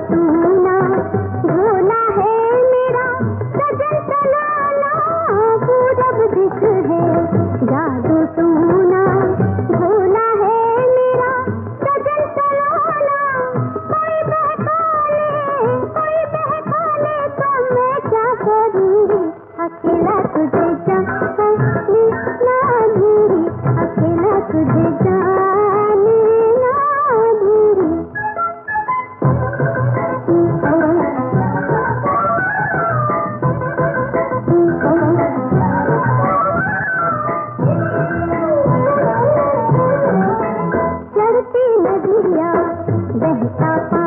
तू ना भूला है मेरा सजन तलाना, पूरब दिस है जादू तू ना भूला है मेरा सजन तलाना। कोई बहका ले तो मैं क्या करूँगी, अकेला तुझे जाने ना दूंगी, अकेला तुझे जाने ना दूंगी। चढ़ती नदियाँ बहता